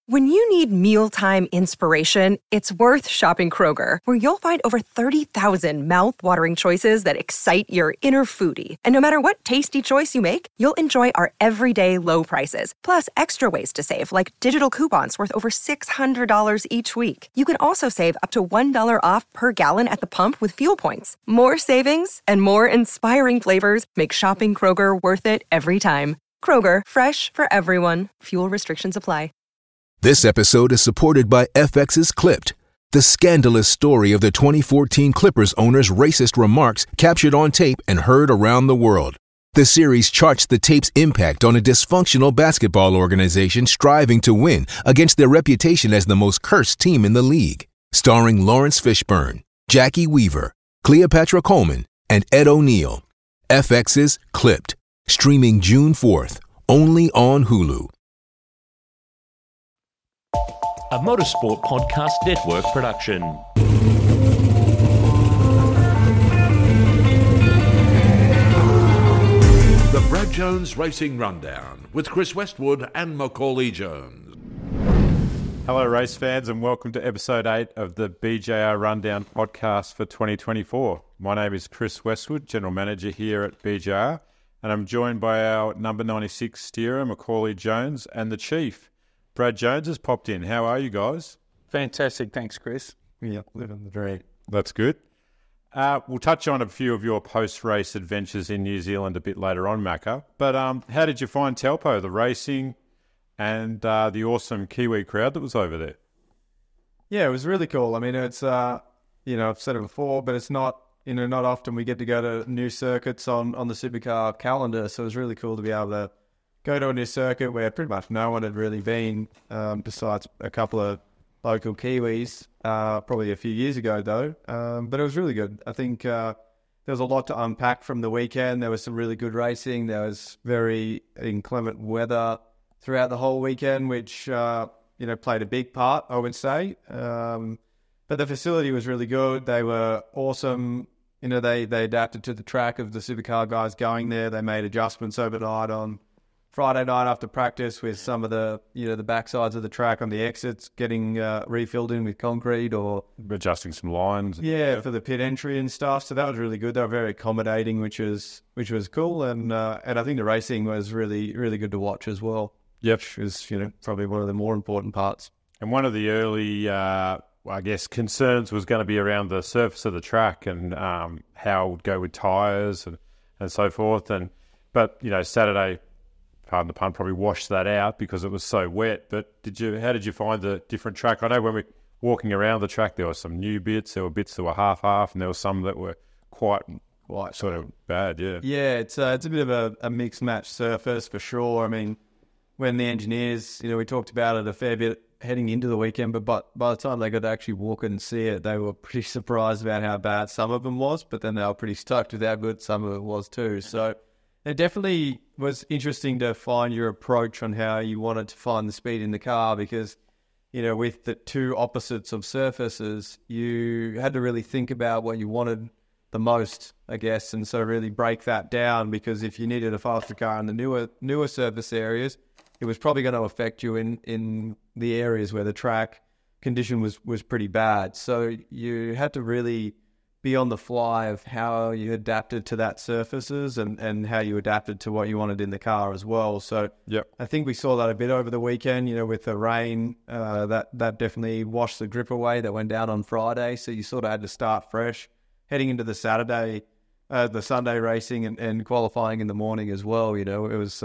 When you need mealtime inspiration, it's worth shopping Kroger, where you'll find over 30,000 mouth-watering choices that excite your inner foodie. And no matter what tasty choice you make, you'll enjoy our everyday low prices, plus extra ways to save, like digital coupons worth over $600 each week. You can also save up to $1 off per gallon at the pump with fuel points. More savings and more inspiring flavors make shopping Kroger worth it every time. Kroger, fresh for everyone. Fuel restrictions apply. This episode is supported by FX's Clipped, the scandalous story of the 2014 Clippers owner's racist remarks captured on tape and heard around the world. The series charts the tape's impact on a dysfunctional basketball organization striving to win against their reputation as the most cursed team in the league. Starring Lawrence Fishburne, Jackie Weaver, Cleopatra Coleman, and Ed O'Neill. FX's Clipped, streaming June 4th, only on Hulu. A Motorsport Podcast Network production. The Brad Jones Racing Rundown with Chris Westwood and Macaulay Jones. Hello race fans and welcome to episode 8 of the BJR Rundown podcast for 2024. My name is Chris Westwood, General Manager here at BJR, and I'm joined by our number 96 steerer, Macaulay Jones, and the Chief. Brad Jones has popped in. How are you guys? Fantastic. Thanks, Chris. Yeah, living the dream. That's good. We'll touch on a few of your post-race adventures in New Zealand a bit later on, Macca. But how did you find Taupo, the racing, and the awesome Kiwi crowd that was over there? Yeah, it was really cool. I mean, it's, I've said it before, but it's not, not often we get to go to new circuits on the Supercar calendar. So it was really cool to be able to go to a new circuit where pretty much no one had really been, besides a couple of local Kiwis, probably a few years ago though. But it was really good. I think there was a lot to unpack from the weekend. There was some really good racing. There was very inclement weather throughout the whole weekend, which, played a big part, I would say. But the facility was really good. They were awesome. They adapted to the track of the Supercar guys going there. They made adjustments overnight on Friday night after practice with some of the, the backsides of the track on the exits getting refilled in with concrete or adjusting some lines. Yeah, for the pit entry and stuff. So that was really good. They were very accommodating, which was cool. And I think the racing was really, really good to watch as well. Yep. Which is, probably one of the more important parts. And one of the early, concerns was going to be around the surface of the track and how it would go with tyres and so forth. But Saturday, pardon the pun, probably washed that out because it was so wet. But how did you find the different track? I know when we were walking around the track, there were some new bits. There were bits that were half, and there were some that were quite sort of bad. Yeah. Yeah, it's a bit of a mixed match surface for sure. I mean, when the engineers, we talked about it a fair bit heading into the weekend, but by the time they got to actually walk and see it, they were pretty surprised about how bad some of them was. But then they were pretty stoked with how good some of it was too. So it definitely was interesting to find your approach on how you wanted to find the speed in the car because, with the two opposites of surfaces, you had to really think about what you wanted the most, I guess, and so really break that down because if you needed a faster car in the newer surface areas, it was probably going to affect you in the areas where the track condition was pretty bad. So you had to really be on the fly of how you adapted to that surfaces and how you adapted to what you wanted in the car as well. So yep. I think we saw that a bit over the weekend, with the rain, that definitely washed the grip away that went down on Friday. So you sort of had to start fresh heading into the Sunday racing and qualifying in the morning as well. It was,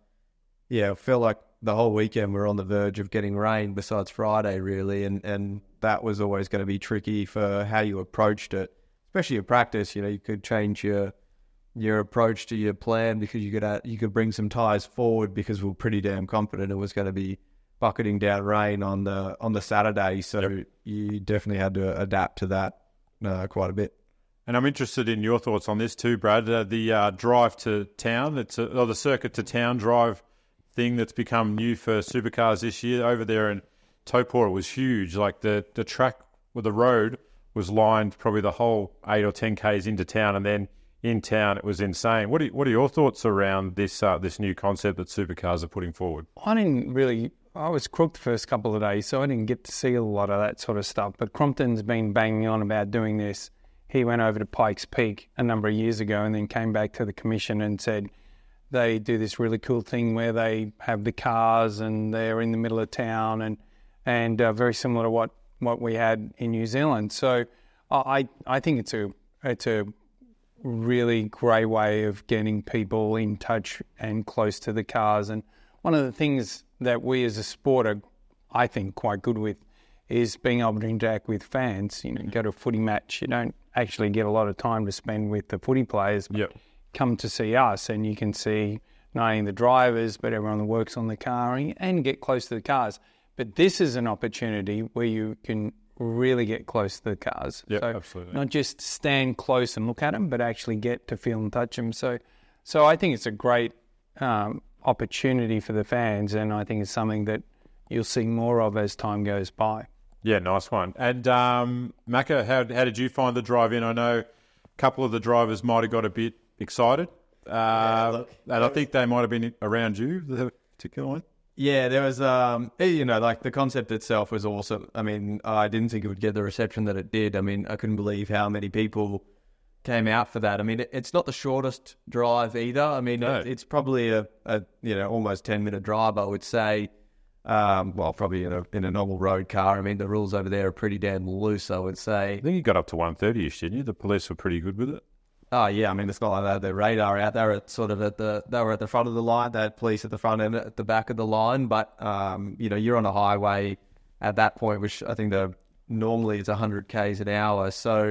it felt like the whole weekend we were on the verge of getting rain besides Friday really. And that was always going to be tricky for how you approached it. Especially in practice, you could change your approach to your plan because you could bring some tyres forward because we were pretty damn confident it was going to be bucketing down rain on the Saturday. So yep. You definitely had to adapt to that quite a bit. And I'm interested in your thoughts on this too, Brad. The drive to town, the circuit to town drive thing that's become new for supercars this year over there in Taupo was huge. Like the track with the road was lined probably the whole 8 or 10 Ks into town, and then in town it was insane. What are your thoughts around this new concept that supercars are putting forward? I I was crooked the first couple of days, so I didn't get to see a lot of that sort of stuff. But Crompton's been banging on about doing this. He went over to Pikes Peak a number of years ago and then came back to the commission and said they do this really cool thing where they have the cars and they're in the middle of town and very similar to what we had in New Zealand. So I think it's a really great way of getting people in touch and close to the cars. And one of the things that we as a sport are, I think, quite good with is being able to interact with fans. You go to a footy match, you don't actually get a lot of time to spend with the footy players. Yep. Come to see us, and you can see not only the drivers but everyone that works on the car and get close to the cars. But this is an opportunity where you can really get close to the cars. Yeah, so absolutely. Not just stand close and look at them, but actually get to feel and touch them. So I think it's a great opportunity for the fans, and I think it's something that you'll see more of as time goes by. Yeah, nice one. And Macca, how did you find the drive in? I know a couple of the drivers might have got a bit excited, and I think they might have been around you, the particular one. Yeah, there was, like the concept itself was awesome. I mean, I didn't think it would get the reception that it did. I mean, I couldn't believe how many people came out for that. I mean, it's not the shortest drive either. I mean, No. it's probably a almost 10-minute drive, I would say. Probably in a normal road car. I mean, the rules over there are pretty damn loose, I would say. I think you got up to 130-ish, didn't you? The police were pretty good with it. Oh yeah, I mean it's not like they had their radar out. They were at the front of the line. They had police at the front and at the back of the line. But you're on a highway at that point, which I think normally it's 100 k's an hour. So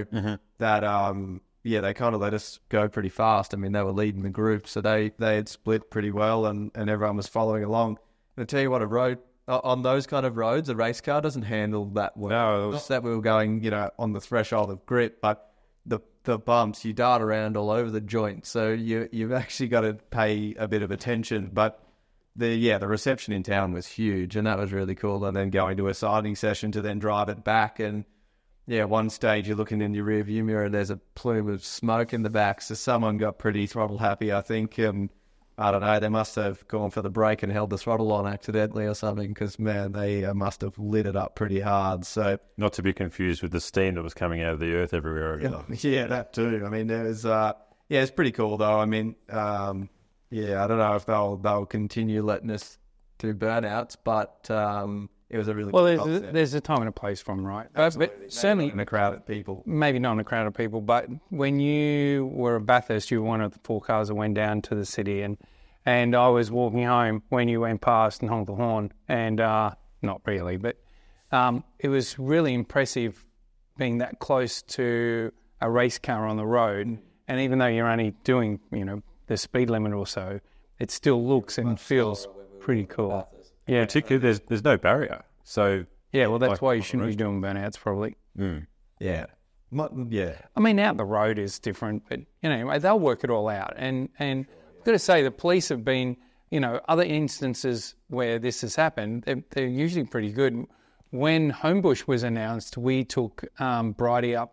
that they kind of let us go pretty fast. I mean they were leading the group, so they had split pretty well, and everyone was following along. And I tell you what, a road on those kind of roads, a race car doesn't handle that well. No, Not that we were going, on the threshold of grip, but the bumps, you dart around all over the joint, so you've actually got to pay a bit of attention. But the reception in town was huge, and that was really cool. And then going to a signing session to then drive it back, and one stage you're looking in your rear view mirror and there's a plume of smoke in the back, so someone got pretty throttle happy, I think. I don't know, they must have gone for the brake and held the throttle on accidentally or something, because, man, they must have lit it up pretty hard. So Not to be confused with the steam that was coming out of the earth everywhere. yeah, that too. I mean, there was, it's pretty cool though. I mean, I don't know if they'll continue letting us do burnouts, but it was a really Well, good there's a time and a place for them, right? Absolutely. But certainly in a crowd of people. Maybe not in a crowd of people, but when you were at Bathurst, you were one of the 4 cars that went down to the city, and I was walking home when you went past and honked the horn, and not really, but it was really impressive being that close to a race car on the road, and even though you're only doing, the speed limit or so, it still looks and feels pretty cool. Yeah, Particularly, there's no barrier. So yeah, well, that's like why you on shouldn't the be doing burnouts, probably. Yeah. Yeah. I mean, out the road is different, but they'll work it all out. And I've got to say, the police have been, other instances where this has happened, they're usually pretty good. When Homebush was announced, we took Bridie up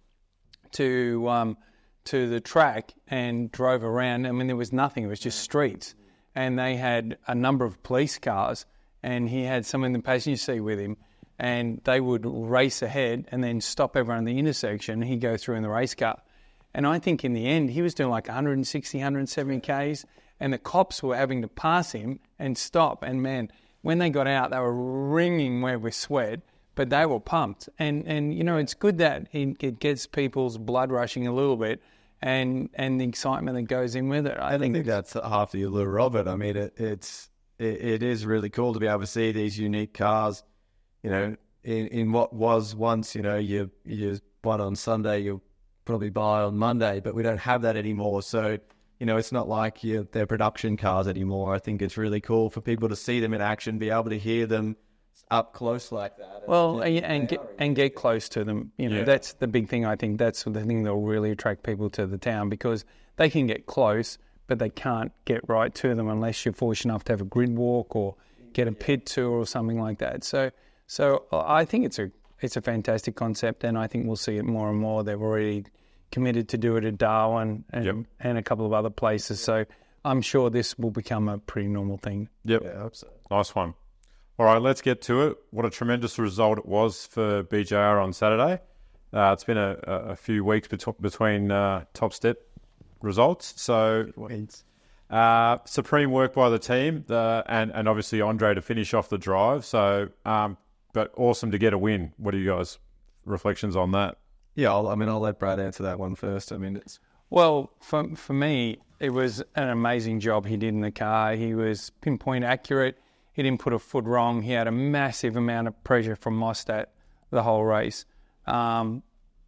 to the track and drove around. I mean, there was nothing; it was just streets, and they had a number of police cars, and he had some in the passenger seat with him. And they would race ahead and then stop everyone in the intersection. He'd go through in the race car. And I think in the end, he was doing like 160, 170 Ks, and the cops were having to pass him and stop. And man, when they got out, they were wringing with sweat, but they were pumped. And it's good that it gets people's blood rushing a little bit and the excitement that goes in with it. I think that's half the allure of it. I mean, it is really cool to be able to see these unique cars. In what was once, you one on Sunday, you'll probably buy on Monday, but we don't have that anymore. So, it's not like they're production cars anymore. I think it's really cool for people to see them in action, be able to hear them up close like that. Well, and get close to them. That's the big thing. I think that's the thing that'll really attract people to the town, because they can get close, but they can't get right to them unless you're fortunate enough to have a grid walk or get a pit tour or something like that. So I think it's a fantastic concept, and I think we'll see it more and more. They've already committed to do it at Darwin and a couple of other places. So I'm sure this will become a pretty normal thing. Yep. Yeah, I hope so. Nice one. All right, let's get to it. What a tremendous result it was for BJR on Saturday. It's been a few weeks between top step results. So supreme work by the team, and obviously Andre to finish off the drive. So, but awesome to get a win. What are you guys' reflections on that? Yeah, I'll let Brad answer that one first. Well, for me, it was an amazing job he did in the car. He was pinpoint accurate. He didn't put a foot wrong. He had a massive amount of pressure from Mostert the whole race. And,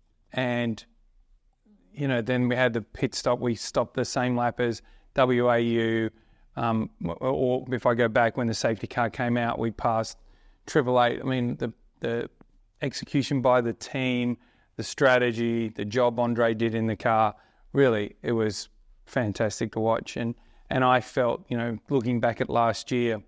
then we had the pit stop. We stopped the same lap as WAU. Or if I go back when the safety car came out, we passed 888. The execution by the team, the strategy, the job Andre did in the car, really, it was fantastic to watch. And I felt, looking back at last year,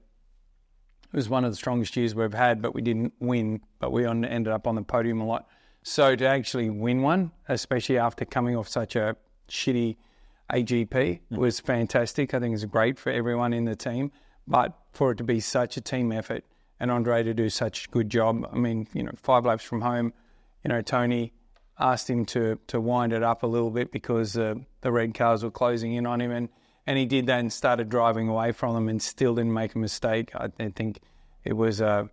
it was one of the strongest years we've had, but we didn't win, but we ended up on the podium a lot. So to actually win one, especially after coming off such a shitty AGP, was fantastic. I think it's great for everyone in the team, but for it to be such a team effort and Andre to do such a good job. 5 laps from home, Tony asked him to wind it up a little bit because the red cars were closing in on him, and he did that and started driving away from them and still didn't make a mistake. I think it was a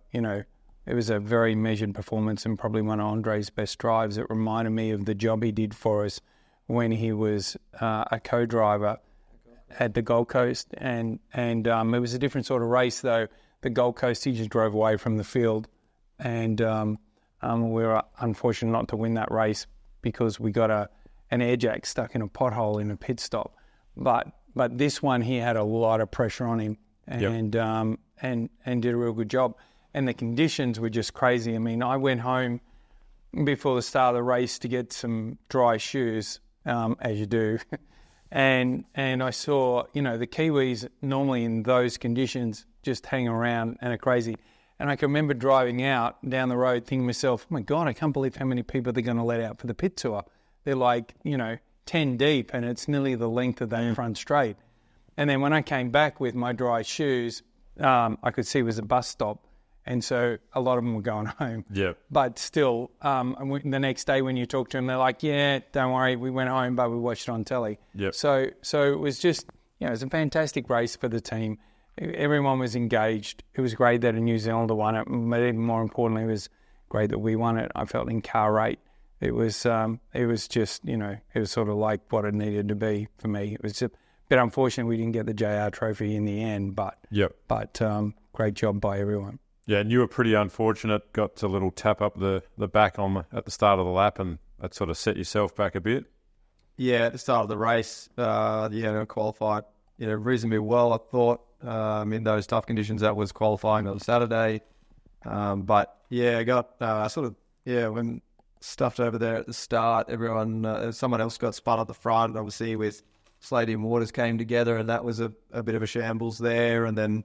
very measured performance and probably one of Andre's best drives. It reminded me of the job he did for us when he was a co-driver at the Gold Coast, and it was a different sort of race though. The Gold Coast, he just drove away from the field, and we were unfortunate not to win that race because we got an air jack stuck in a pothole in a pit stop. But this one, he had a lot of pressure on him and did a real good job. And the conditions were just crazy. I went home before the start of the race to get some dry shoes, as you do, and I saw, the Kiwis normally in those conditions just hang around and are crazy. And I can remember driving out down the road thinking to myself, oh my God, I can't believe how many people they're going to let out for the pit tour. They're like, 10 deep, and it's nearly the length of that front straight. And then when I came back with my dry shoes, I could see it was a bus stop. And so a lot of them were going home. Yeah. But still, the next day when you talk to them, they're like, yeah, don't worry, we went home, but we watched it on telly. Yep. So it was just, it was a fantastic race for the team. Everyone was engaged. It was great that a New Zealander won it, but even more importantly, it was great that we won it. I felt in car rate, it was just, it was sort of like what it needed to be for me. It was a bit unfortunate we didn't get the JR trophy in the end, but great job by everyone. Yeah, and you were pretty unfortunate, got to a little tap up the back at the start of the lap, and that sort of set yourself back a bit. Yeah, at the start of the race, qualified, reasonably well, I thought, in those tough conditions. That was qualifying on Saturday. But yeah, I got when stuffed over there at the start, everyone, someone else got spun at the front, obviously with Slady and Waters came together, and that was a bit of a shambles there. And then,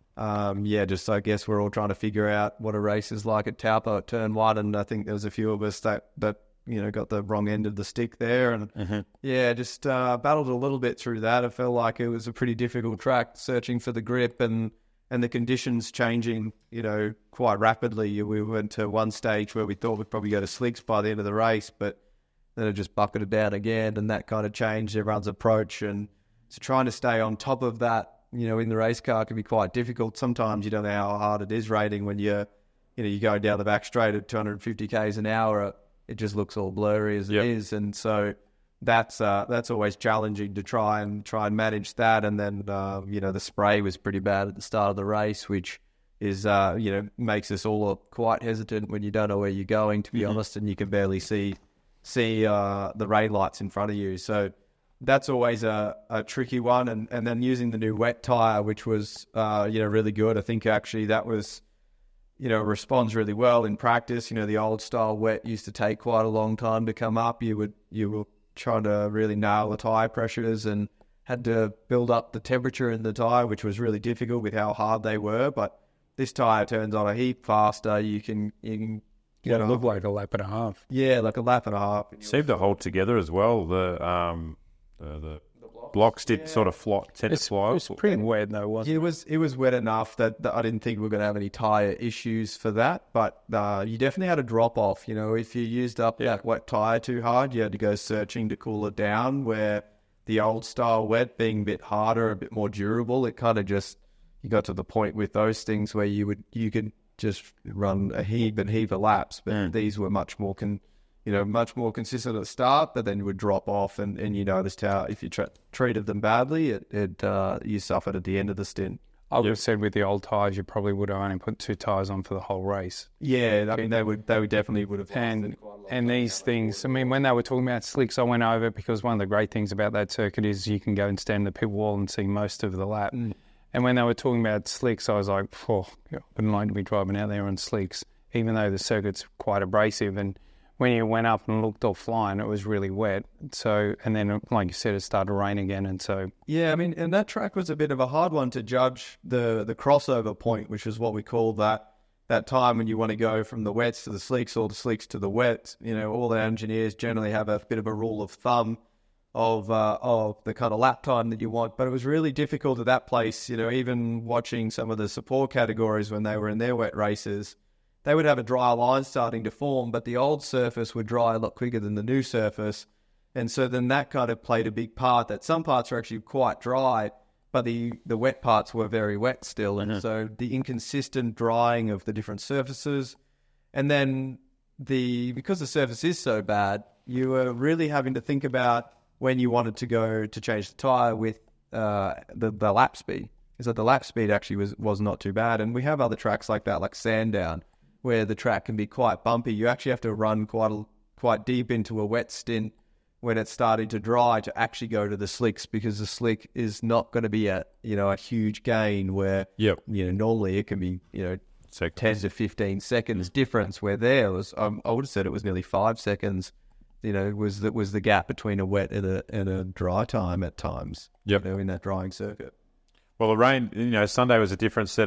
I guess we're all trying to figure out what a race is like at Taupo at turn 1, and I think there was a few of us that got the wrong end of the stick there, and battled a little bit through that. I felt like it was a pretty difficult track, searching for the grip and the conditions changing, quite rapidly. We went to one stage where we thought we'd probably go to slicks by the end of the race, but then it just bucketed down again, and that kind of changed everyone's approach. And so trying to stay on top of that, in the race car can be quite difficult. Sometimes you don't know how hard it is rating when you're going down the back straight at 250 k's an hour. It just looks all blurry as it is, and so that's always challenging to try and manage that. And then the spray was pretty bad at the start of the race, which is makes us all quite hesitant when you don't know where you're going, to be honest, and you can barely see the rain lights in front of you. So that's always a tricky one. And then using the new wet tyre, which was really good. I think actually that was responds really well in practice. The old style wet used to take quite a long time to come up. You were trying to really nail the tyre pressures and had to build up the temperature in the tyre, which was really difficult with how hard they were. But this tyre turns on a heap faster. You can look like a lap and a half. Yeah, like a lap and a half. Seemed to hold together as well. The blocks did sort of tend to fly. It's pretty wet though, wasn't it? It was wet enough that I didn't think we were going to have any tyre issues for that. But you definitely had a drop off. You know, if you used up that wet tyre too hard, you had to go searching to cool it down. Where the old style wet being a bit harder, a bit more durable, it kind of just, you got to the point with those things where you could just run a heap of laps. But these were much more much more consistent at the start, but then would drop off, and you noticed how if you treated them badly, you suffered at the end of the stint. I would have said with the old tyres, you probably would have only put 2 tyres on for the whole race. Yeah, I mean they definitely would have. And these things, I mean, when they were talking about slicks, I went over because one of the great things about that circuit is you can go and stand in the pit wall and see most of the lap. And when they were talking about slicks, I was like, I wouldn't like to be driving out there on slicks, even though the circuit's quite abrasive. And when you went up and looked offline, it was really wet. So, and then, like you said, it started to rain again. And so... Yeah, I mean, and that track was a bit of a hard one to judge the crossover point, which is what we call that time when you want to go from the wets to the slicks or the slicks to the wets. You know, all the engineers generally have a bit of a rule of thumb of the kind of lap time that you want. But it was really difficult at that place, you know, even watching some of the support categories when they were in their wet races. They would have a dry line starting to form, but the old surface would dry a lot quicker than the new surface. And so then that kind of played a big part, that some parts are actually quite dry, but the wet parts were very wet still. And so the inconsistent drying of the different surfaces. And then because the surface is so bad, you were really having to think about when you wanted to go to change the tyre with the lap speed. Is that the lap speed actually was not too bad. And we have other tracks like that, like Sandown, where the track can be quite bumpy. You actually have to run quite deep into a wet stint when it's starting to dry to actually go to the slicks, because the slick is not going to be a huge gain where normally it can be 10 to 15 seconds difference, where there was I would have said it was nearly 5 seconds. Was the gap between a wet and a dry time at times. In that drying circuit. Well, the rain. Sunday was a different state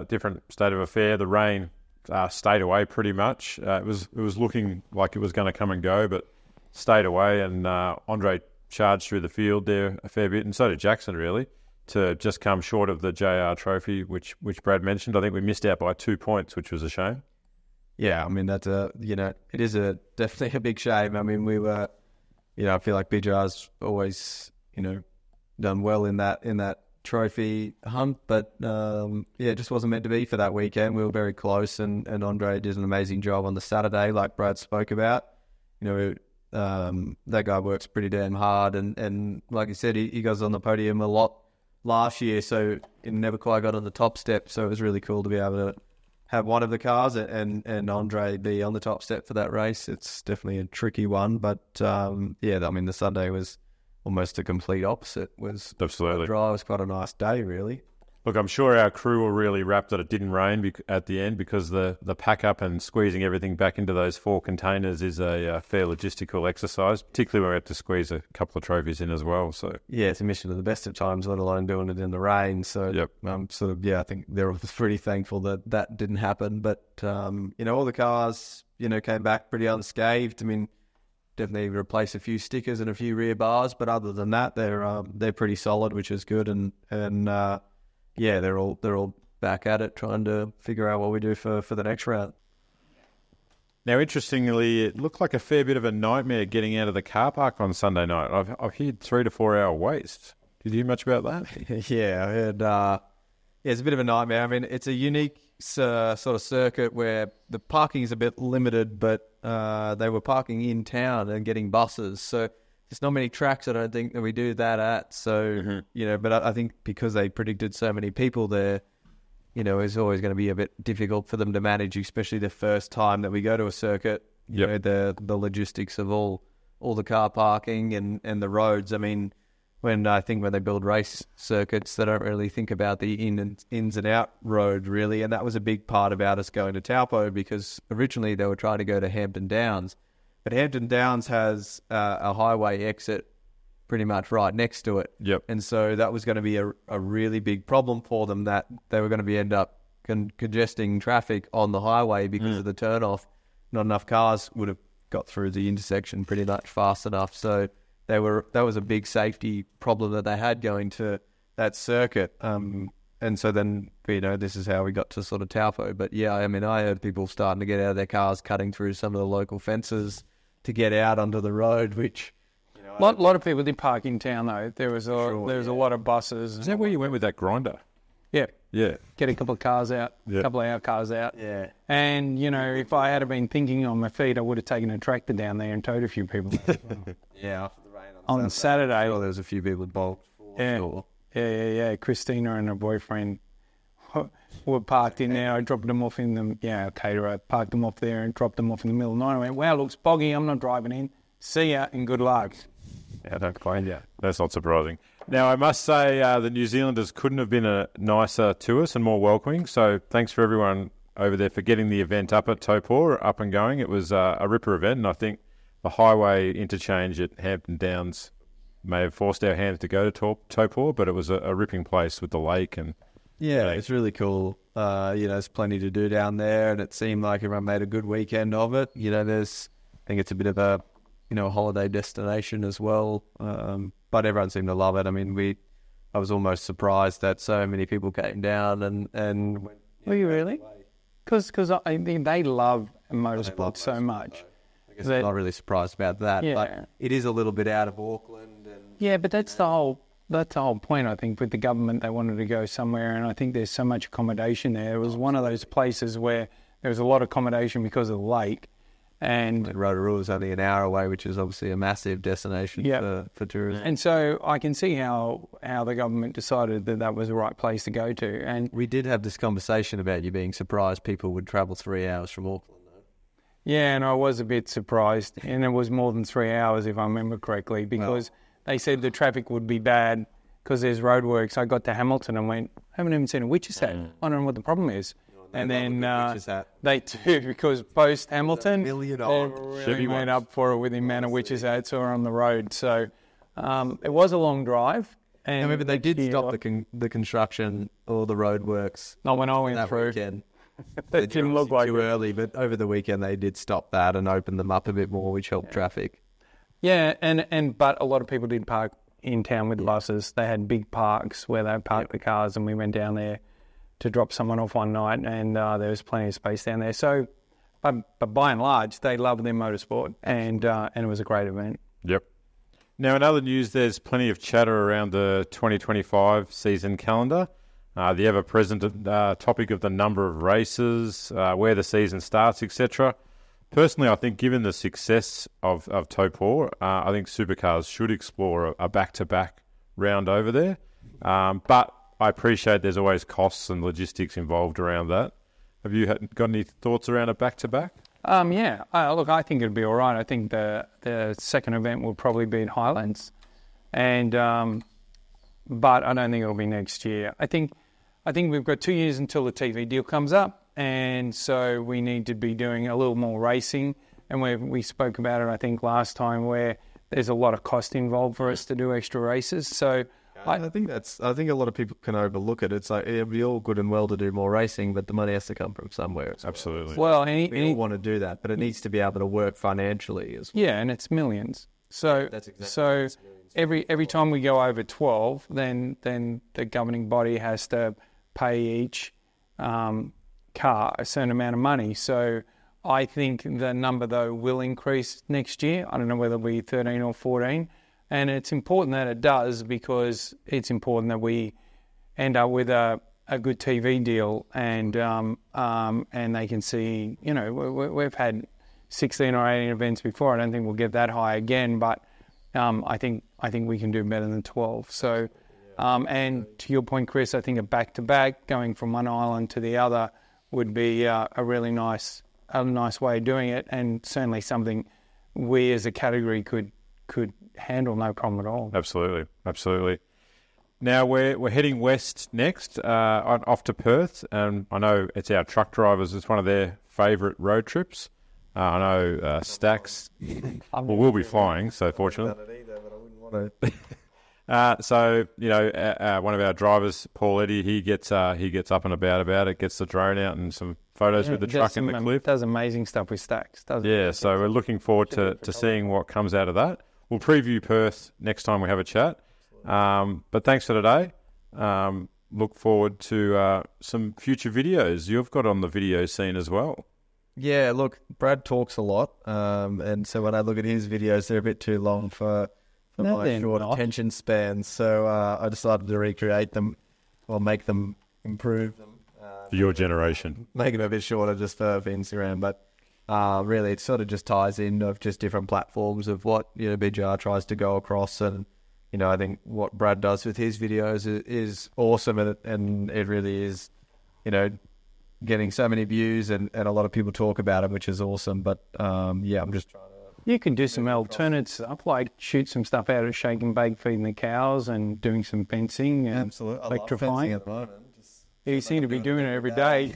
of affair. The rain stayed away pretty much. It was looking like it was going to come and go, but stayed away. And Andre charged through the field there a fair bit, and so did Jackson, really, to just come short of the JR Trophy, which Brad mentioned. I think we missed out by 2 points, which was a shame. Yeah, I mean that's it is definitely a big shame. I mean we were, I feel like BJR's always done well in that trophy hunt, but it just wasn't meant to be for that weekend. We were very close, and Andre did an amazing job on the Saturday, like Brad spoke about. That guy works pretty damn hard, and like you said, he goes on the podium a lot last year, so he never quite got on the top step. So it was really cool to be able to have one of the cars and Andre be on the top step for that race. It's definitely a tricky one, but I mean the Sunday was almost a complete opposite. Was absolutely dry. It was quite a nice day, really. Look, I'm sure our crew were really rapt that it didn't rain at the end, because the pack up and squeezing everything back into those 4 containers is a fair logistical exercise, particularly when we have to squeeze a couple of trophies in as well. So it's a mission of the best of times, let alone doing it in the rain. So I think they're pretty thankful that didn't happen. But all the cars came back pretty unscathed. I mean, definitely replace a few stickers and a few rear bars, but other than that, they're pretty solid, which is good. And they're all back at it, trying to figure out what we do for the next round. Now, interestingly, it looked like a fair bit of a nightmare getting out of the car park on Sunday night. I've heard 3 to 4 hour waits. Did you hear much about that? Yeah, I heard. It's a bit of a nightmare. I mean, it's a unique sort of circuit where the parking is a bit limited, but they were parking in town and getting buses. So there's not many tracks I don't think that we do that at. So, but I think because they predicted so many people there, it's always going to be a bit difficult for them to manage, especially the first time that we go to a circuit. You know, the logistics of all the car parking and the roads. I mean, when they build race circuits, they don't really think about the ins and out road, really. And that was a big part about us going to Taupo, because originally they were trying to go to Hampton Downs. But Hampton Downs has a highway exit pretty much right next to it. Yep. And so that was going to be a really big problem for them, that they were going to end up congesting traffic on the highway because of the turnoff. Not enough cars would have got through the intersection pretty much fast enough. So that was a big safety problem that they had going to that circuit. And so then, this is how we got to sort of Taupo. But yeah, I mean, I heard people starting to get out of their cars, cutting through some of the local fences to get out onto the road, which... A lot of people did park in town, though. There was a lot of buses. Is that where you went with that grinder? Yeah. Yeah. Get a couple of cars out, a couple of our cars out. Yeah. And, if I had been thinking on my feet, I would have taken a tractor down there and towed a few people. Yeah, after the rain on Saturday. There was a few people involved. Yeah. Christina and her boyfriend were parked in there. I dropped them off in the caterer. Parked them off there and dropped them off in the middle of the night. I went, wow, looks boggy. I'm not driving in. See ya and good luck. Yeah, don't complain. Yeah, that's not surprising. Now, I must say the New Zealanders couldn't have been nicer to us and more welcoming. So thanks for everyone over there for getting the event up at Taupō, up and going. It was a ripper event, and I think the highway interchange at Hampton Downs may have forced our hands to go to Taupō, but it was a ripping place with the lake. And yeah, it's really cool. There's plenty to do down there, and it seemed like everyone made a good weekend of it. I think it's a bit of a holiday destination as well. But everyone seemed to love it. I mean, I was almost surprised that so many people came down and went. Were you really? Because I think they love motorsport so much. I guess I'm not really surprised about that. Yeah. But it is a little bit out of Auckland. Yeah, but that's the whole point, I think, with the government. They wanted to go somewhere, and I think there's so much accommodation there. It was one of those places where there was a lot of accommodation because of the lake. And Rotorua is only an hour away, which is obviously a massive destination for tourism. And so I can see how the government decided that was the right place to go to. And we did have this conversation about you being surprised people would travel 3 hours from Auckland, though. Yeah, and I was a bit surprised. And it was more than 3 hours, if I remember correctly, because they said the traffic would be bad because there's roadworks. I got to Hamilton and went, I haven't even seen a witch's hat. I don't know what the problem is. And then they do, because post Hamilton, they really made up for it with the amount of witches hats who are on the road. So it was a long drive. And remember, they did stop the construction or the roadworks. Not when I went that through. Weekend. It didn't look like too early, but over the weekend they did stop that and open them up a bit more, which helped traffic. Yeah, but a lot of people did park in town with buses. They had big parks where they parked the cars, and we went down there to drop someone off one night, and there was plenty of space down there. So, but by and large, they love their motorsport, and it was a great event. Yep. Now, in other news, there's plenty of chatter around the 2025 season calendar. The ever-present topic of the number of races, where the season starts, etc. Personally, I think given the success of Taupō, I think supercars should explore a back-to-back round over there. But I appreciate there's always costs and logistics involved around that. Have you got any thoughts around a back-to-back? Yeah. Look, I think it'd be all right. I think the second event will probably be in Highlands, and but I don't think it'll be next year. I think we've got 2 years until the TV deal comes up, and so we need to be doing a little more racing. And we spoke about it, I think, last time, where there's a lot of cost involved for us to do extra races. So I think a lot of people can overlook it. It's like it'd be all good and well to do more racing, but the money has to come from somewhere. Absolutely. Well, we all want to do that, but it needs to be able to work financially as well. Yeah, and it's millions. So that's exactly every time we go over 12, then the governing body has to pay each car a certain amount of money. So I think the number, though, will increase next year. I don't know whether it'll be 13 or 14. And it's important that it does, because it's important that we end up with a good TV deal, and they can see, we've had 16 or 18 events before. I don't think we'll get that high again, but I think we can do better than 12. So, and to your point, Chris, I think a back-to-back, going from one island to the other, would be a really nice way of doing it, and certainly something we as a category could handle no problem at all. Absolutely. Now we're heading west next, off to Perth, and I know it's our truck drivers. It's one of their favourite road trips. I know Stacks we'll be flying, so fortunately. So one of our drivers, Paul Eddy, he gets up and about it, gets the drone out and some photos with the truck in the cliff. Does amazing stuff with Stacks, doesn't it? Yeah, so we're looking forward to seeing what comes out of that. we'll preview Perth next time we have a chat. But thanks for today. Look forward to some future videos you've got on the video scene as well. Yeah, look, Brad talks a lot, and so when I look at his videos, they're a bit too long for my short attention span. So I decided to recreate them, or make them, improve them. For your generation. Make them a bit shorter just for Instagram, but really it sort of just ties in of just different platforms of what BGR tries to go across, and I think what Brad does with his videos is awesome, and it really is, getting so many views and a lot of people talk about it, which is awesome. But I'm just trying to... You can do some alternate stuff, like shoot some stuff out of Shake and Bake feeding the cows and doing some fencing and Absolutely. electrifying. I love fencing at the moment. You seem to be doing it every day.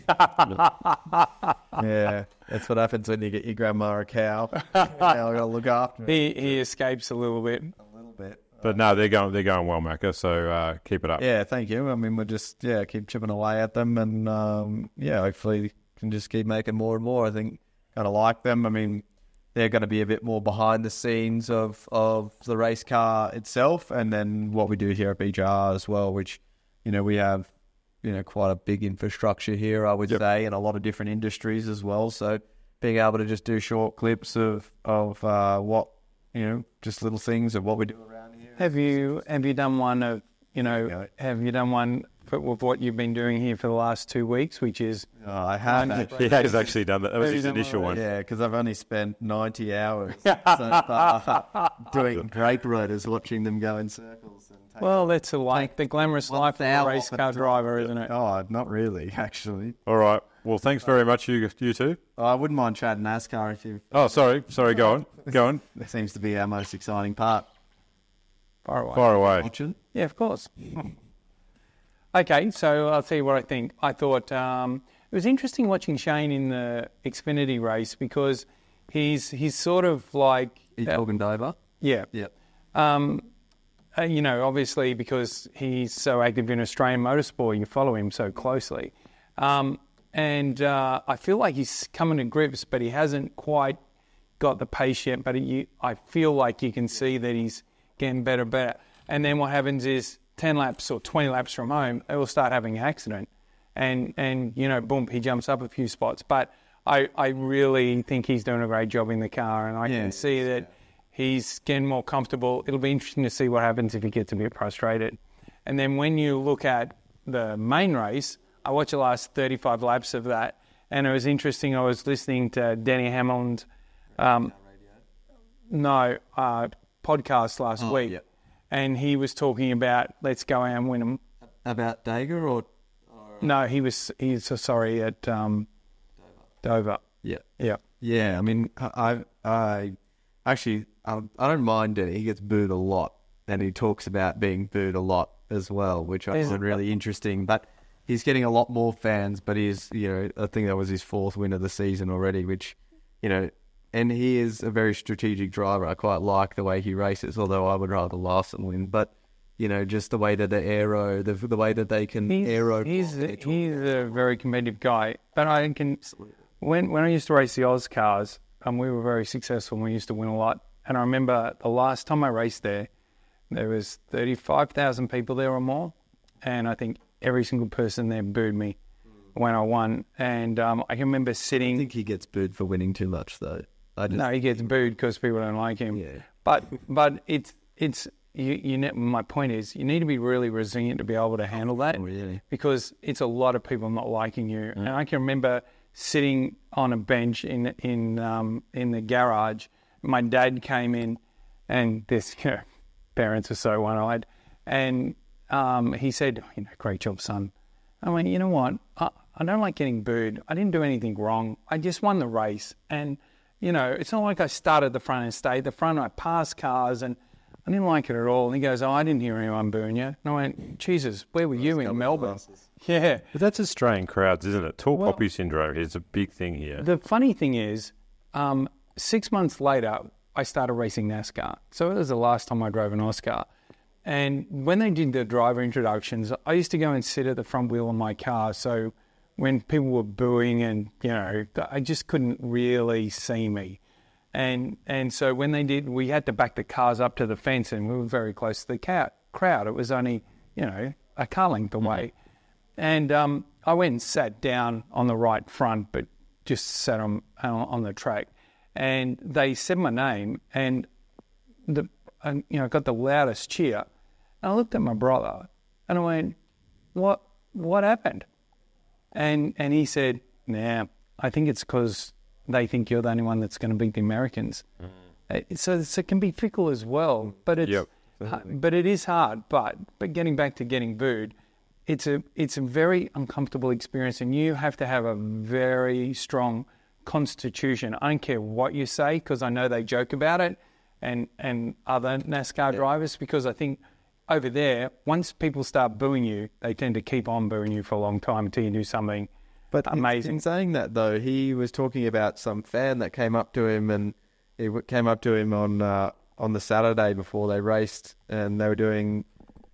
Yeah, that's what happens when you get your grandma a cow. Now I've got to look after it. He escapes a little bit. A little bit. But no, they're going well, Macca, so keep it up. Yeah, thank you. I mean, we'll just keep chipping away at them, and hopefully can just keep making more and more. I think kind of like them. I mean, they're going to be a bit more behind the scenes of the race car itself, and then what we do here at BGR as well, which we have quite a big infrastructure here, I would say, and a lot of different industries as well. So being able to just do short clips of what just little things of what we do around here. Have you done one of have you done one with what you've been doing here for the last 2 weeks, which is... I have. He has actually done that. That was his initial one. Yeah, because I've only spent 90 hours so far doing brake rotors, watching them go in circles. Well, that's the glamorous life of a race car driver, isn't it? Oh, not really, actually. All right. Well, thanks very much, you two. I wouldn't mind chatting NASCAR if you... Oh, sorry. Go on. That seems to be our most exciting part. Far away. Watching? Yeah, of course. Okay, so I'll tell you what I think. I thought it was interesting watching Shane in the Xfinity race because he's sort of like... He's talking Dover? Yeah. Yeah. Obviously because he's so active in Australian motorsport, you follow him so closely. And I feel like he's coming to grips, but he hasn't quite got the pace yet. But I feel like you can see that he's getting better and better. And then what happens is 10 laps or 20 laps from home, they will start having an accident. And boom, he jumps up a few spots. But I really think he's doing a great job in the car, and I can see that he's getting more comfortable. It'll be interesting to see what happens if he gets a bit frustrated. And then when you look at the main race, I watched the last 35 laps of that, and it was interesting. I was listening to Denny Hamlin's podcast last week, and he was talking about let's go out and win them. About Dagger or... No, he's at Dover. Yeah. I mean, I actually I don't mind Denny. He gets booed a lot, and he talks about being booed a lot as well, which I find really interesting. But he's getting a lot more fans. But he's I think that was his 4th win of the season already, which and he is a very strategic driver. I quite like the way he races, although I would rather Larson win. But just the way that the aero, the way that they can aero. He's a very competitive guy. But I can when I used to race the Oz cars, we were very successful and we used to win a lot. And I remember the last time I raced there was 35,000 people there or more. And I think every single person there booed me when I won. And I can remember sitting... I think he gets booed for winning too much, though. No, he gets booed because people don't like him. Yeah. But my point is you need to be really resilient to be able to handle that. Really? Because it's a lot of people not liking you. And I can remember sitting on a bench in the garage. My dad came in, and this parents are so one-eyed, and he said, "Great job, son." I went, "You know what? I don't like getting booed. I didn't do anything wrong. I just won the race, and it's not like I started at the front and stayed at the front. I passed cars, and I didn't like it at all." And he goes, "Oh, I didn't hear anyone booing you." And I went, "Jesus, where were you in Melbourne?" Yeah. But that's Australian crowds, isn't it? Tall poppy syndrome is a big thing here. The funny thing is, 6 months later, I started racing NASCAR. So it was the last time I drove an Oscar. And when they did the driver introductions, I used to go and sit at the front wheel of my car. So when people were booing and, I just couldn't really see me. And so when they did, we had to back the cars up to the fence, and we were very close to the crowd. It was only, a car length away. And I went and sat down on the right front, but just sat on the track. And they said my name, and got the loudest cheer. And I looked at my brother, and I went, "What happened?" And he said, "Nah, I think it's because they think you're the only one that's going to beat the Americans." So it can be fickle as well, but but it is hard. But getting back to getting booed, it's a very uncomfortable experience, and you have to have a very strong constitution. I don't care what you say, because I know they joke about it, and other NASCAR drivers, because I think over there, once people start booing you, they tend to keep on booing you for a long time until you do something amazing. In saying that, though, he was talking about some fan that came up to him, and he came up to him on the Saturday before they raced, and they were doing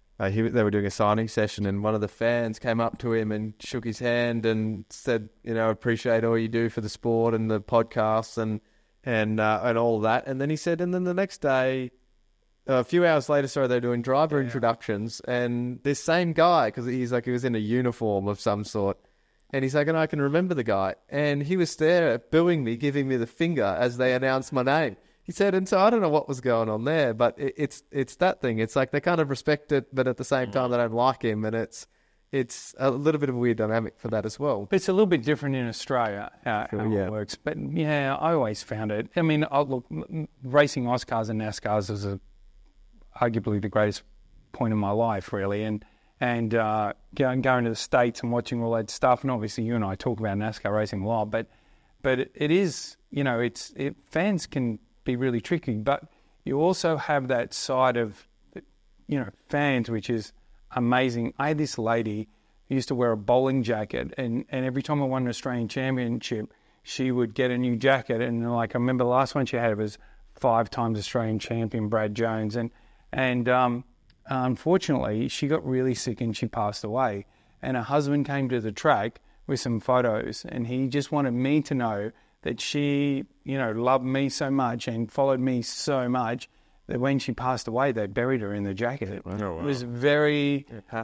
a signing session, and one of the fans came up to him and shook his hand and said, "Appreciate all you do for the sport and the podcasts and all of that." And then he said, and then the next day, a few hours later, they were doing driver introductions, and this same guy, because he was in a uniform of some sort, and he's like, and I can remember the guy, and he was there booing me, giving me the finger as they announced my name. He said, and so I don't know what was going on there, but it's that thing. It's like they kind of respect it, but at the same time they don't like him, and it's a little bit of a weird dynamic for that as well. But it's a little bit different in Australia how it works. But yeah, I always found it. I mean, look, racing Oscars and NASCARs is arguably the greatest point in my life, really, and going to the States and watching all that stuff, and obviously you and I talk about NASCAR racing a lot, but it is, fans can be really tricky, but you also have that side of, fans, which is amazing. I had this lady who used to wear a bowling jacket, and every time I won an Australian Championship, she would get a new jacket, and I remember the last one she had was 5 times Australian champion Brad Jones, and unfortunately she got really sick and she passed away, and her husband came to the track with some photos, and he just wanted me to know that she, loved me so much and followed me so much that when she passed away, they buried her in the jacket. It was very,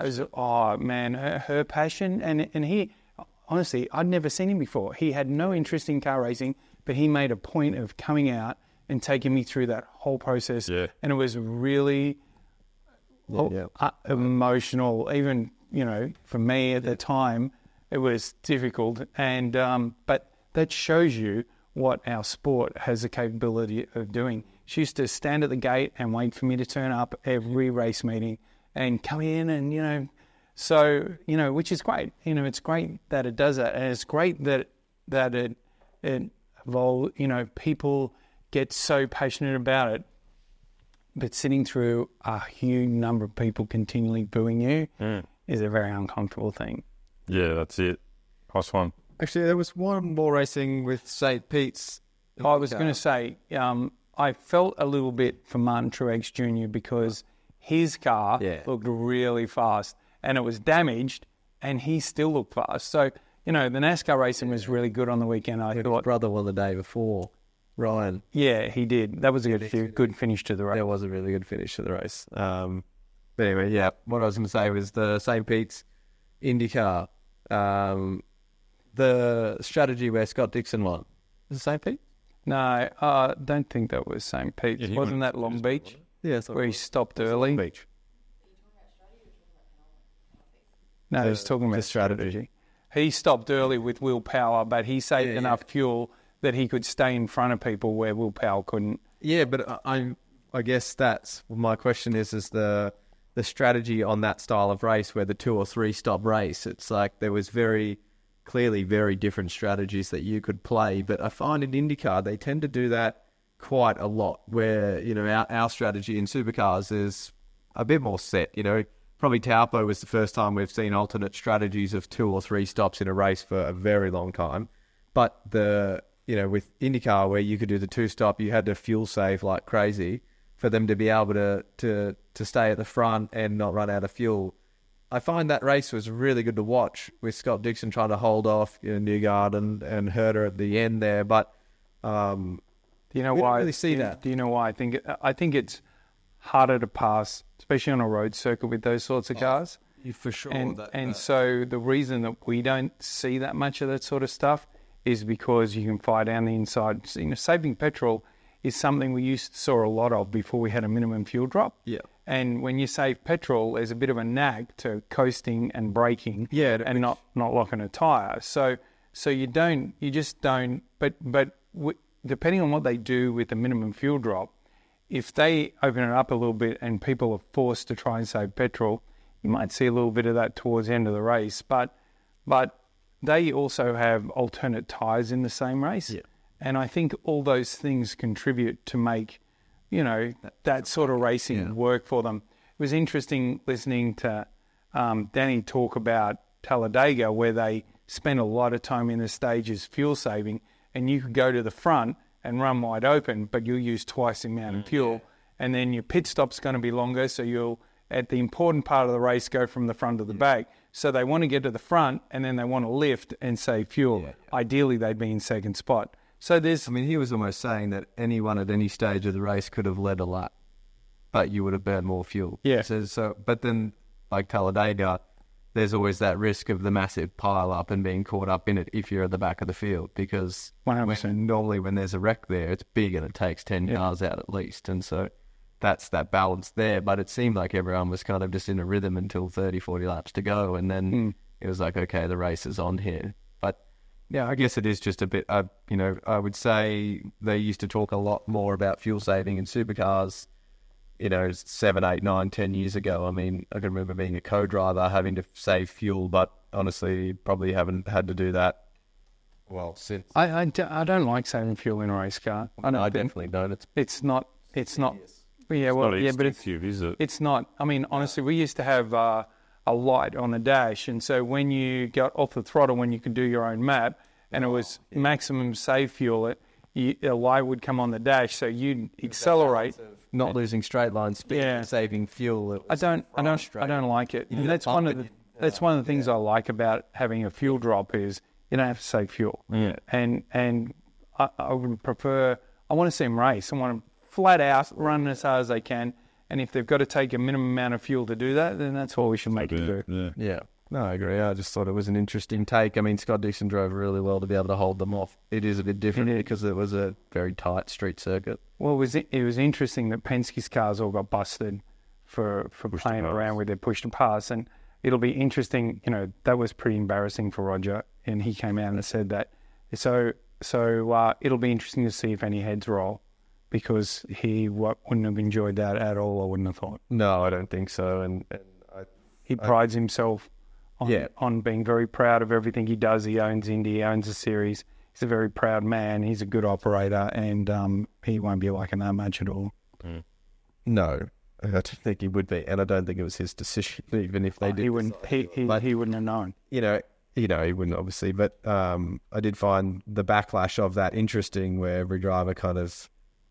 her passion, and he, honestly, I'd never seen him before. He had no interest in car racing, but he made a point of coming out and taking me through that whole process. Yeah. And it was really emotional. Even, for me at the time, it was difficult. And but that shows you what our sport has the capability of doing. She used to stand at the gate and wait for me to turn up every race meeting and come in and, so, which is great. It's great that it does that. And it's great that it evolves, people get so passionate about it, but sitting through a huge number of people continually booing you is a very uncomfortable thing. Yeah, that's it. Nice one. Actually, there was one more racing with St. Pete's. I was going to say, I felt a little bit for Martin Truex Jr. because his car looked really fast, and it was damaged, and he still looked fast. So, the NASCAR racing was really good on the weekend. I thought. His brother won the day before, Ryan. Yeah, he did. That was a good finish to the race. That was a really good finish to the race. But anyway, what I was going to say was the St. Pete's IndyCar. The strategy where Scott Dixon won. Was it St. Pete? No, I don't think that was St. Pete. Yeah, wasn't that Long Beach? Yeah, where he stopped early. Long Beach. No, he's talking about strategy. He stopped early with Will Power, but he saved enough fuel that he could stay in front of people where Will Power couldn't. Yeah, but I guess that's my question is the strategy on that style of race where the 2 or 3 stop race. It's like there was very clearly very different strategies that you could play, but I find in IndyCar they tend to do that quite a lot where, our strategy in supercars is a bit more set, Probably Taupo was the first time we've seen alternate strategies of 2 or 3 stops in a race for a very long time. But with IndyCar where you could do the 2 stop, you had to fuel save like crazy for them to be able to stay at the front and not run out of fuel. I find that race was really good to watch with Scott Dixon trying to hold off Newgarden and Herter at the end there. But Do you know We don't why? really see that. Do you know why? I think it's harder to pass, especially on a road circuit with those sorts of cars. For sure. And so the reason that we don't see that much of that sort of stuff is because you can fire down the inside. So, saving petrol is something we saw a lot of before we had a minimum fuel drop. Yeah. And when you save petrol, there's a bit of a nag to coasting and braking, and not locking a tire. So you just don't. But depending on what they do with the minimum fuel drop, if they open it up a little bit and people are forced to try and save petrol, you might see a little bit of that towards the end of the race. But they also have alternate tyres in the same race. Yeah. And I think all those things contribute to make, that sort of racing work for them. It was interesting listening to Danny talk about Talladega, where they spent a lot of time in the stages fuel saving, and you could go to the front and run wide open, but you'll use twice the amount of fuel. And then your pit stop's going to be longer, so you'll, at the important part of the race, go from the front to the back. So they want to get to the front, and then they want to lift and save fuel. Yeah. Ideally, they'd be in second spot. So he was almost saying that anyone at any stage of the race could have led a lap, but you would have burned more fuel. Yeah. But then, like Talladega, there's always that risk of the massive pile up and being caught up in it if you're at the back of the field, because 100%. Normally when there's a wreck there, it's big and it takes 10 cars out at least. And so that's that balance there. But it seemed like everyone was kind of just in a rhythm until 30, 40 laps to go. And then it was like, okay, the race is on here. But yeah, I guess it is just a bit, I would say they used to talk a lot more about fuel saving in supercars, 7, 8, 9, 10 years ago. I mean, I can remember being a co-driver having to save fuel, but honestly, probably haven't had to do that since. I don't like saving fuel in a race car. I definitely don't. It's not. Yeah, It's well, not yeah, but is it? It's not. I mean, honestly, we used to have a light on the dash, and so when you got off the throttle, when you could do your own map, and it was maximum save fuel, a light would come on the dash, so you'd accelerate. Not losing straight line speed, saving fuel. I don't like it. And that's one of the things I like about having a fuel drop is you don't have to save fuel. Yeah. And I would prefer. I want to see them race. I want them flat out run as hard as they can. And if they've got to take a minimum amount of fuel to do that, then that's what we should make it do. Yeah. No, I agree. I just thought it was an interesting take. I mean, Scott Dixon drove really well to be able to hold them off. It is a bit different because it was a very tight street circuit. Well, it was interesting that Penske's cars all got busted for playing around with their push to pass. And it'll be interesting, that was pretty embarrassing for Roger. And he came out and said that. So it'll be interesting to see if any heads roll, because he wouldn't have enjoyed that at all, I wouldn't have thought. No, I don't think so. And he prides himself on being very proud of everything he does. He owns Indy, he owns the series. He's a very proud man. He's a good operator, and he won't be liking that much at all. No, I don't think he would be, and I don't think it was his decision, even if they did. He wouldn't. He wouldn't have known. He wouldn't obviously. But I did find the backlash of that interesting, where every driver kind of,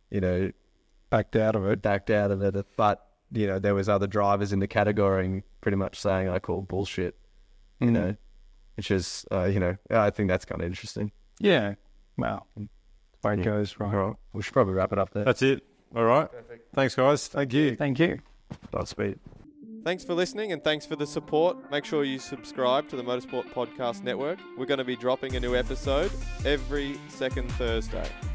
backed out of it. But there was other drivers in the category pretty much saying, "I call bullshit," which is I think that's kind of interesting. Yeah. Well, that's the way it goes, right? All right. We should probably wrap it up there. That's it. All right. Perfect. Thanks, guys. Thank you. Thank you. Godspeed. Thanks for listening and thanks for the support. Make sure you subscribe to the Motorsport Podcast Network. We're going to be dropping a new episode every second Thursday.